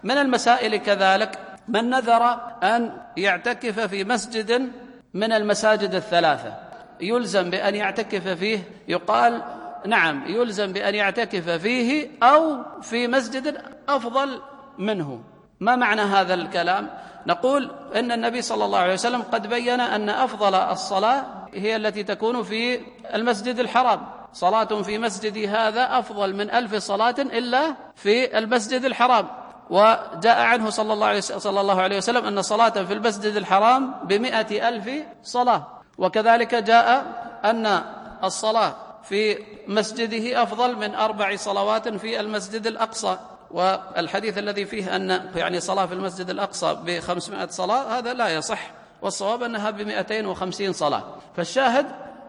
من المسائل كذلك من نذر أن يعتكف في مسجد من المساجد الثلاثة يلزم بأن يعتكف فيه، يقال نعم يلزم بأن يعتكف فيه أو في مسجد أفضل منه. ما معنى هذا الكلام؟ نقول إن النبي صلى الله عليه وسلم قد بين أن أفضل الصلاة هي التي تكون في المسجد الحرام، صلاة في مسجدي هذا أفضل من 1000 صلاة إلا في المسجد الحرام. وجاء عنه صلى الله عليه وسلم أن صلاة في المسجد الحرام ب100,000 صلاة. وكذلك جاء أن الصلاة في مسجده أفضل من 4 صلوات في المسجد الأقصى. والحديث الذي فيه أن يعني صلاة في المسجد الأقصى ب500 صلاة هذا لا يصح، والصواب أنها ب250 صلاة. فالشاهد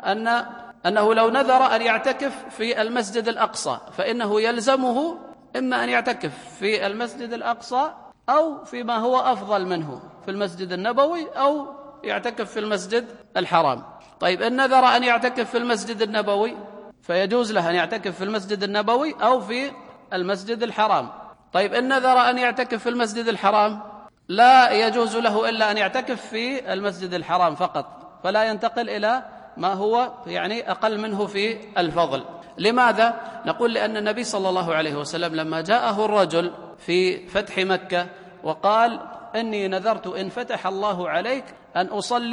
أنه لو نذر أن يعتكف في المسجد الأقصى فإنه يلزمه إما أن يعتكف في المسجد الأقصى أو فيما هو أفضل منه في المسجد النبوي أو يعتكف في المسجد الحرام. طيب إن نذر أن يعتكف في المسجد النبوي فيجوز له أن يعتكف في المسجد النبوي أو في المسجد الحرام. طيب إن نذر أن يعتكف في المسجد الحرام لا يجوز له إلا أن يعتكف في المسجد الحرام فقط، فلا ينتقل إلى ما هو يعني أقل منه في الفضل. لماذا؟ نقول لأن النبي صلى الله عليه وسلم لما جاءه الرجل في فتح مكة وقال إني نذرت إن فتح الله عليك أن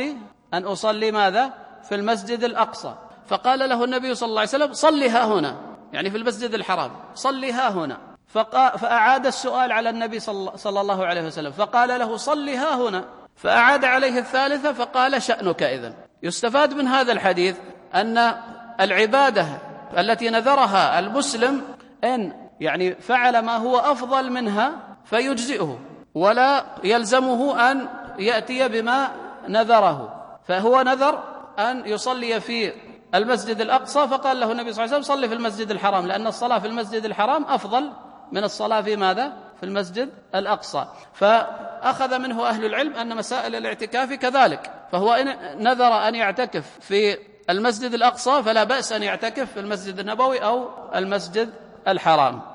أصلي ماذا؟ في المسجد الأقصى، فقال له النبي صلى الله عليه وسلم صلها هنا، يعني في المسجد الحرام صلها هنا. فأعاد السؤال على النبي صلى الله عليه وسلم فقال له صلها هنا، فأعاد عليه الثالثة فقال شأنك. إذن يستفاد من هذا الحديث أن العبادة التي نذرها المسلم إن يعني فعل ما هو أفضل منها فيجزئه ولا يلزمه أن يأتي بما نذره. فهو نذر أن يصلي في المسجد الأقصى فقال له النبي صلى الله عليه وسلم صلي في المسجد الحرام، لأن الصلاة في المسجد الحرام أفضل من الصلاة في ماذا؟ في المسجد الأقصى. فأخذ منه أهل العلم أن مسائل الاعتكاف كذلك، فهو إن نذر أن يعتكف في المسجد الأقصى فلا بأس أن يعتكف في المسجد النبوي أو المسجد الحرام.